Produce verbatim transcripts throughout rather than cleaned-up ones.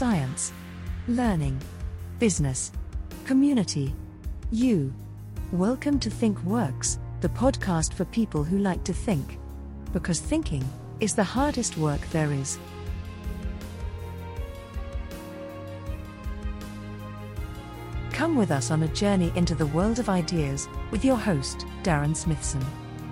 science, learning, business, community, you. Welcome to ThinkWorks, the podcast for people who like to think. Because thinking is the hardest work there is. Come with us on a journey into the world of ideas with your host, Darren Smithson.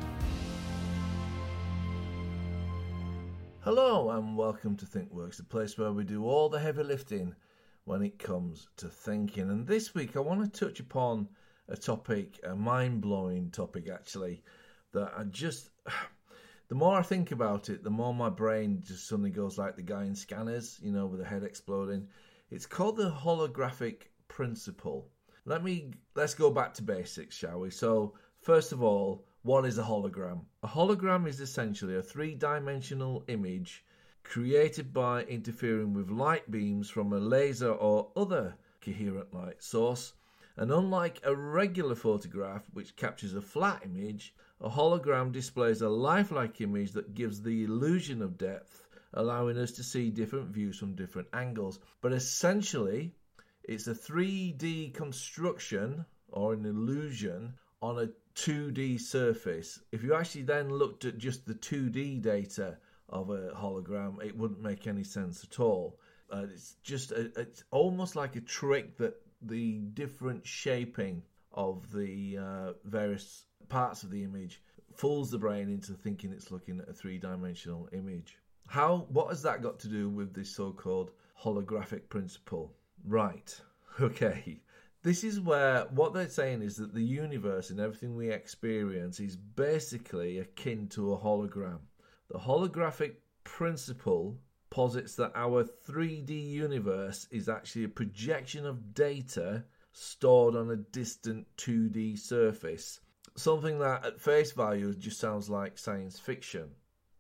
Hello and welcome to ThinkWorks, the place where we do all the heavy lifting when it comes to thinking. And this week I want to touch upon a topic, a mind-blowing topic actually, that I just, the more I think about it, the more my brain just suddenly goes like the guy in Scanners, you know, with the head exploding. It's called the holographic principle. Let me, let's go back to basics, shall we? So, first of all, what is a hologram? A hologram is essentially a three-dimensional image created by interfering with light beams from a laser or other coherent light source. And unlike a regular photograph, which captures a flat image, a hologram displays a lifelike image that gives the illusion of depth, allowing us to see different views from different angles. But essentially, it's a three D construction or an illusion on a two D surface. If you actually then looked at just the two D data of a hologram, it wouldn't make any sense at all. Uh, it's just, a, it's almost like a trick that the different shaping of the uh, various parts of the image fools the brain into thinking it's looking at a three-dimensional image. How? What has that got to do with this so-called holographic principle? Right. Okay. This is where what they're saying is that the universe and everything we experience is basically akin to a hologram. The holographic principle posits that our three D universe is actually a projection of data stored on a distant two D surface. Something that at face value just sounds like science fiction.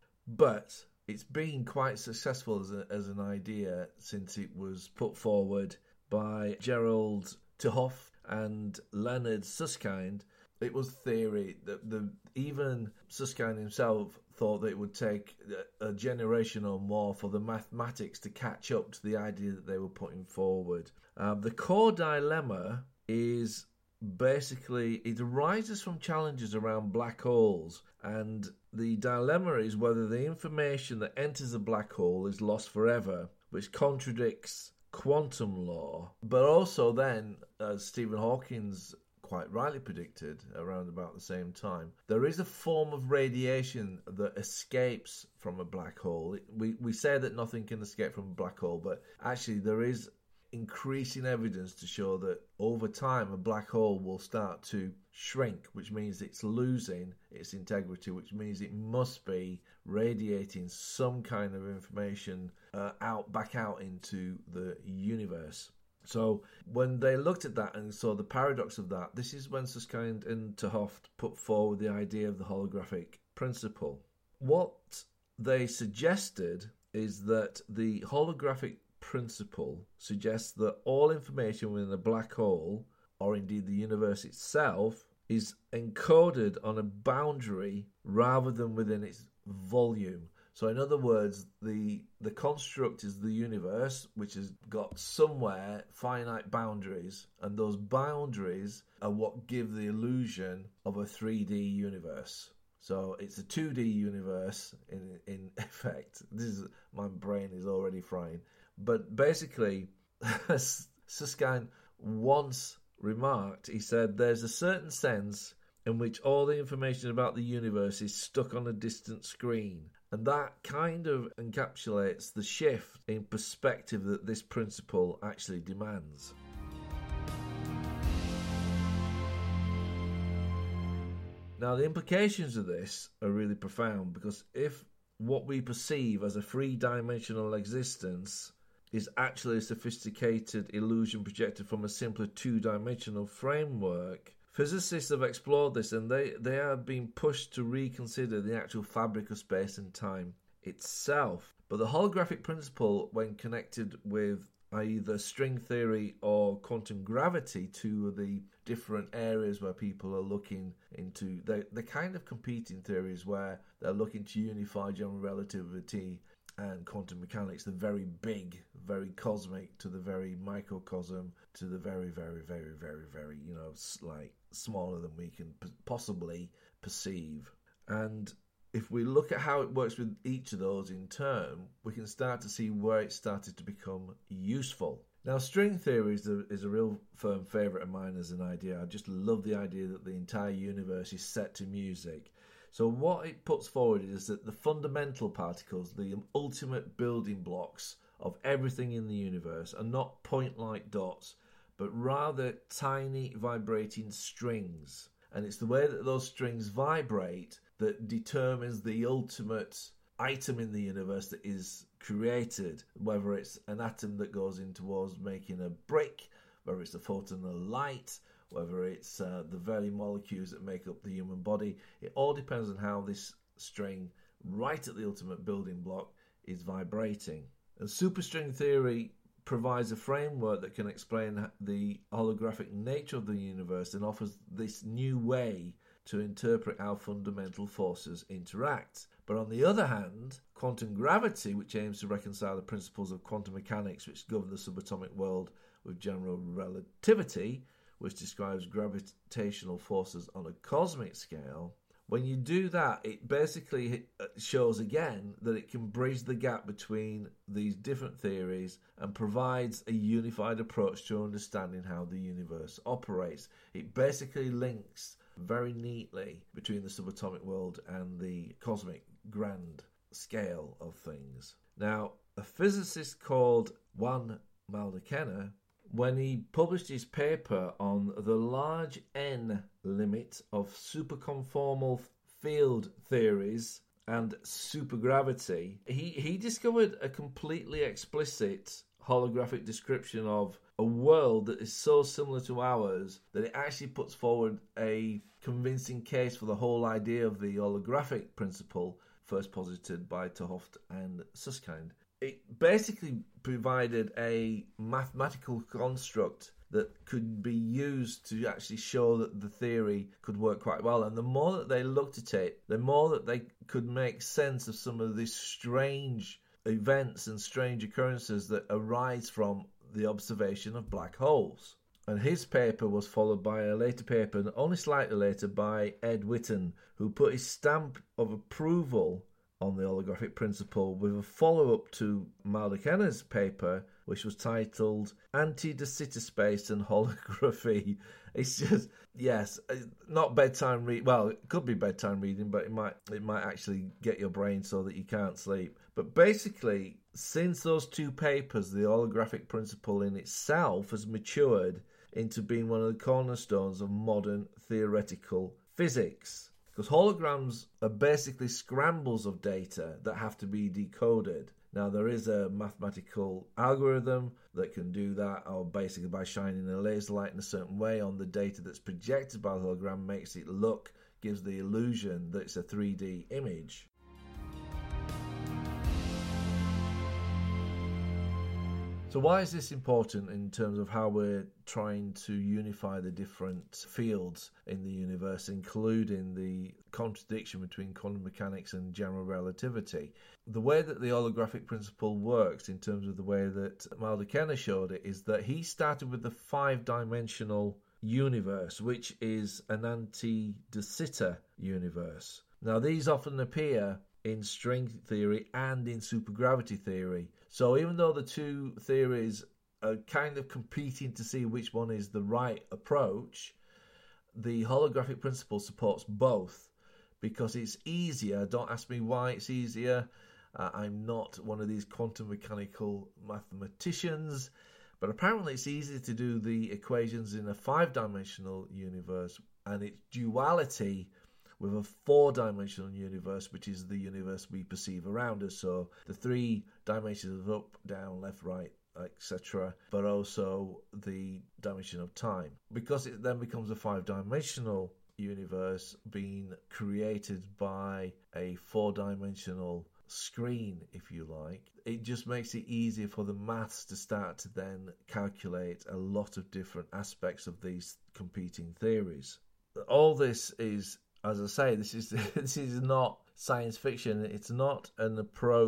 But it's been quite successful as, a, as an idea since it was put forward by Gerald ter Hooft and Leonard Susskind. It was theory that the even Susskind himself thought that it would take a generation or more for the mathematics to catch up to the idea that they were putting forward. Um, the core dilemma is basically, it arises from challenges around black holes, and the dilemma is whether the information that enters a black hole is lost forever, which contradicts quantum law, but also then, as Stephen Hawking's quite rightly predicted around about the same time, there is a form of radiation that escapes from a black hole. We we say that nothing can escape from a black hole, but actually there is increasing evidence to show that over time a black hole will start to shrink, which means it's losing its integrity, which means it must be radiating some kind of information uh, out back out into the universe. So when they looked at that and saw the paradox of that, this is when Susskind and ter Hooft put forward the idea of the holographic principle. What they suggested is that the holographic principle suggests that all information within a black hole, or indeed the universe itself, is encoded on a boundary rather than within its volume. So in other words, the the construct is the universe, which has got somewhere finite boundaries, and those boundaries are what give the illusion of a three D universe. So it's a two D universe in in effect. This is, my brain is already frying. But basically, Susskind once remarked, he said, there's a certain sense in which all the information about the universe is stuck on a distant screen. And that kind of encapsulates the shift in perspective that this principle actually demands. Now, the implications of this are really profound, because if what we perceive as a three-dimensional existence is actually a sophisticated illusion projected from a simpler two-dimensional framework, physicists have explored this, and they, they are being pushed to reconsider the actual fabric of space and time itself. But the holographic principle, when connected with either string theory or quantum gravity, two of the different areas where people are looking into, they're, they're kind of competing theories where they're looking to unify general relativity and quantum mechanics, the very big, very cosmic, to the very microcosm, to the very, very, very, very, very, you know, like smaller than we can possibly perceive. And if we look at how it works with each of those in turn, we can start to see where it started to become useful. Now, string theory is a, is a real firm favourite of mine as an idea. I just love the idea that the entire universe is set to music. So what it puts forward is that the fundamental particles, the ultimate building blocks of everything in the universe, are not point-like dots, but rather tiny vibrating strings. And it's the way that those strings vibrate that determines the ultimate item in the universe that is created, whether it's an atom that goes in towards making a brick, whether it's a photon of light, whether it's uh, the very molecules that make up the human body. It all depends on how this string, right at the ultimate building block, is vibrating. And superstring theory provides a framework that can explain the holographic nature of the universe and offers this new way to interpret how fundamental forces interact. But on the other hand, quantum gravity, which aims to reconcile the principles of quantum mechanics which govern the subatomic world with general relativity, which describes gravitational forces on a cosmic scale, when you do that, it basically shows again that it can bridge the gap between these different theories and provides a unified approach to understanding how the universe operates. It basically links very neatly between the subatomic world and the cosmic grand scale of things. Now, a physicist called Juan Maldacena, when he published his paper on the large N limit of superconformal field theories and supergravity, he, he discovered a completely explicit holographic description of a world that is so similar to ours that it actually puts forward a convincing case for the whole idea of the holographic principle first posited by 't Hooft and Susskind. It basically provided a mathematical construct that could be used to actually show that the theory could work quite well. And the more that they looked at it, the more that they could make sense of some of these strange events and strange occurrences that arise from the observation of black holes. And his paper was followed by a later paper, only slightly later, by Ed Witten, who put his stamp of approval on the holographic principle with a follow-up to Maldacena's paper, which was titled Anti-de Sitter Space and Holography. It's just, yes, not bedtime read. Well, it could be bedtime reading, but it might it might actually get your brain so that you can't sleep. But basically, since those two papers, the holographic principle in itself has matured into being one of the cornerstones of modern theoretical physics. Because holograms are basically scrambles of data that have to be decoded. Now, there is a mathematical algorithm that can do that, or basically by shining a laser light in a certain way on the data that's projected by the hologram makes it look, gives the illusion that it's a three D image. So why is this important in terms of how we're trying to unify the different fields in the universe, including the contradiction between quantum mechanics and general relativity? The way that the holographic principle works in terms of the way that Maldacena showed it is that he started with the five-dimensional universe, which is an anti-de Sitter universe. Now, these often appear in string theory and in supergravity theory. So even though the two theories are kind of competing to see which one is the right approach, the holographic principle supports both because it's easier. Don't ask me why it's easier. Uh, I'm not one of these quantum mechanical mathematicians, but apparently it's easier to do the equations in a five-dimensional universe and its duality with a four-dimensional universe, which is the universe we perceive around us. So the three dimensions of up, down, left, right, et cetera, but also the dimension of time. Because it then becomes a five-dimensional universe being created by a four-dimensional screen, if you like, it just makes it easier for the maths to start to then calculate a lot of different aspects of these competing theories. All this is, as I say, this is this is not science fiction. It's not an approach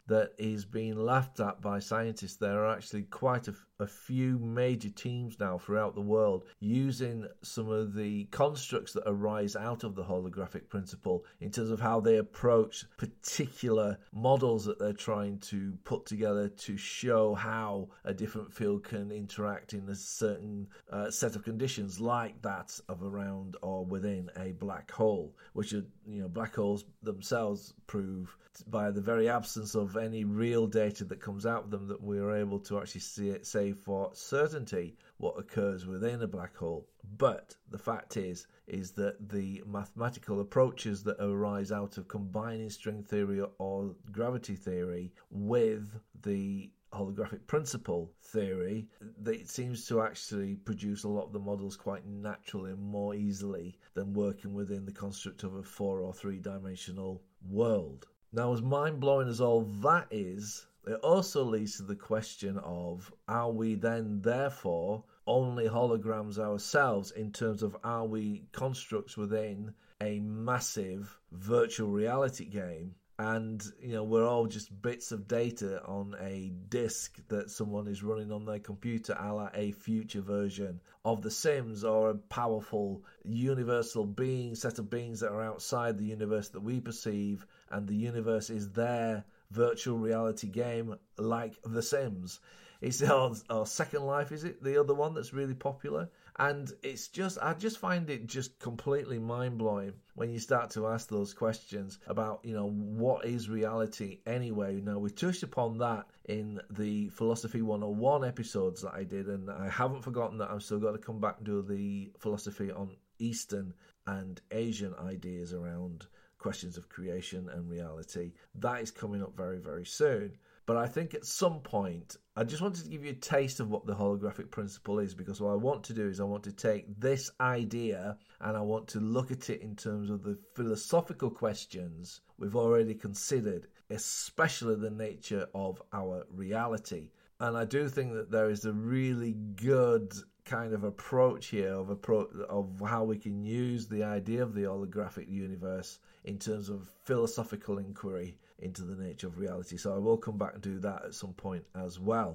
that is being laughed at by scientists. There are actually quite a, a few major teams now throughout the world using some of the constructs that arise out of the holographic principle in terms of how they approach particular models that they're trying to put together to show how a different field can interact in a certain uh, set of conditions, like that of around or within a black hole, which are, you know, black holes themselves prove by the very absence of any real data that comes out of them that we are able to actually see it, say for certainty what occurs within a black hole. But the fact is is that the mathematical approaches that arise out of combining string theory or gravity theory with the holographic principle theory, that it seems to actually produce a lot of the models quite naturally and more easily than working within the construct of a four or three dimensional world. Now, as mind-blowing as all that is, it also leads to the question of, are we then therefore only holograms ourselves in terms of, are we constructs within a massive virtual reality game? And, you know, we're all just bits of data on a disk that someone is running on their computer, a la a future version of The Sims, or a powerful universal being, set of beings that are outside the universe that we perceive, and the universe is their virtual reality game like The Sims. It's our, our Second Life, is it? The other one that's really popular. And it's just, I just find it just completely mind-blowing when you start to ask those questions about, you know, what is reality anyway? Now, we touched upon that in the Philosophy one oh one episodes that I did, and I haven't forgotten that I've still got to come back and do the philosophy on Eastern and Asian ideas around questions of creation and reality. That is coming up very, very soon. But I think at some point, I just wanted to give you a taste of what the holographic principle is, because what I want to do is I want to take this idea and I want to look at it in terms of the philosophical questions we've already considered, especially the nature of our reality. And I do think that there is a really good kind of approach here of approach of how we can use the idea of the holographic universe in terms of philosophical inquiry into the nature of reality. So I will come back and do that at some point as well.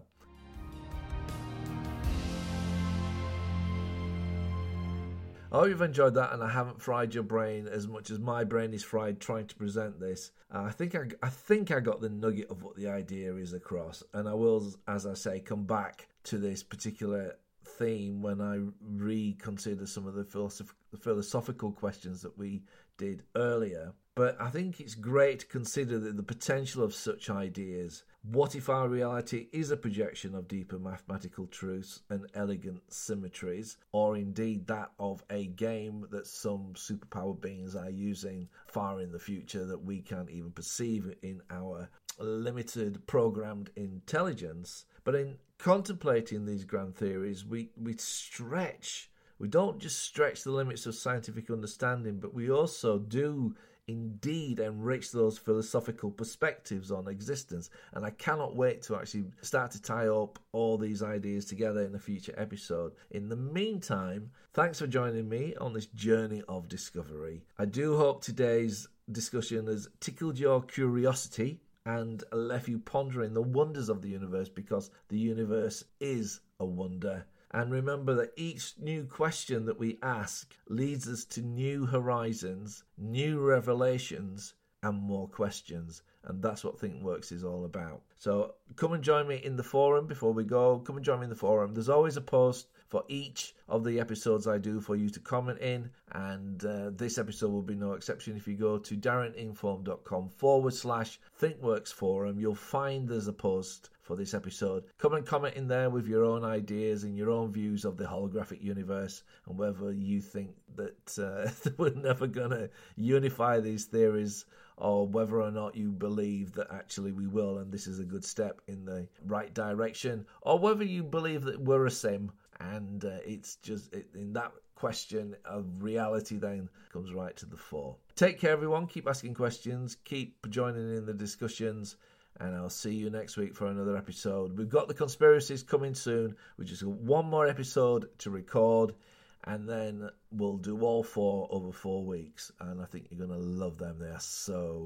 I hope you've enjoyed that, and I haven't fried your brain as much as my brain is fried trying to present this. Uh, I think I, I think I got the nugget of what the idea is across, and I will, as I say, come back to this particular theme when I reconsider some of the philosoph- philosophical questions that we did earlier. But I think it's great to consider the, the potential of such ideas. What if our reality is a projection of deeper mathematical truths and elegant symmetries, or indeed that of a game that some superpower beings are using far in the future that we can't even perceive in our limited programmed intelligence? But in contemplating these grand theories, we, we stretch. We don't just stretch the limits of scientific understanding, but we also do indeed enrich those philosophical perspectives on existence. And I cannot wait to actually start to tie up all these ideas together in a future episode. In the meantime, thanks for joining me on this journey of discovery. I do hope today's discussion has tickled your curiosity and left you pondering the wonders of the universe, because the universe is a wonder. And remember that each new question that we ask leads us to new horizons, new revelations, and more questions. And that's what ThinkWorks is all about. So come and join me in the forum before we go. Come and join me in the forum. There's always a post for each of the episodes I do for you to comment in. And uh, this episode will be no exception. If you go to darreninform.com forward slash ThinkWorks forum, you'll find there's a post for this episode. Come and comment in there with your own ideas and your own views of the holographic universe, and whether you think that uh, we're never going to unify these theories, or whether or not you believe that actually we will and this is a good step in the right direction, or whether you believe that we're a sim and uh, it's just it, in that question of reality then comes right to the fore. Take care, everyone. Keep asking questions, keep joining in the discussions, and I'll see you next week for another episode. We've got the conspiracies coming soon. We just got one more episode to record, and then we'll do all four over four weeks. And I think you're going to love them. They are so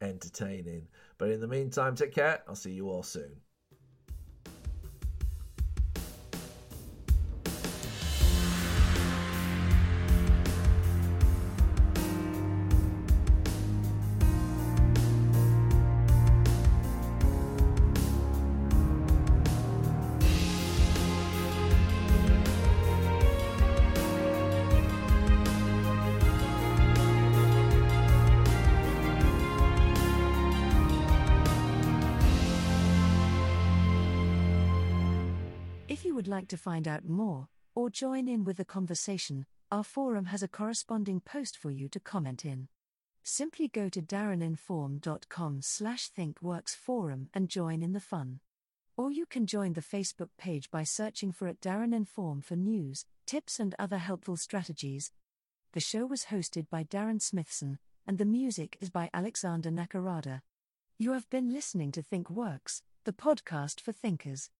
entertaining. But in the meantime, take care. I'll see you all soon. If you would like to find out more, or join in with the conversation, our forum has a corresponding post for you to comment in. Simply go to darreninform.com slash thinkworksforum and join in the fun. Or you can join the Facebook page by searching for at Darren Inform for news, tips and other helpful strategies. The show was hosted by Darren Smithson, and the music is by Alexander Nakarada. You have been listening to ThinkWorks, the podcast for thinkers.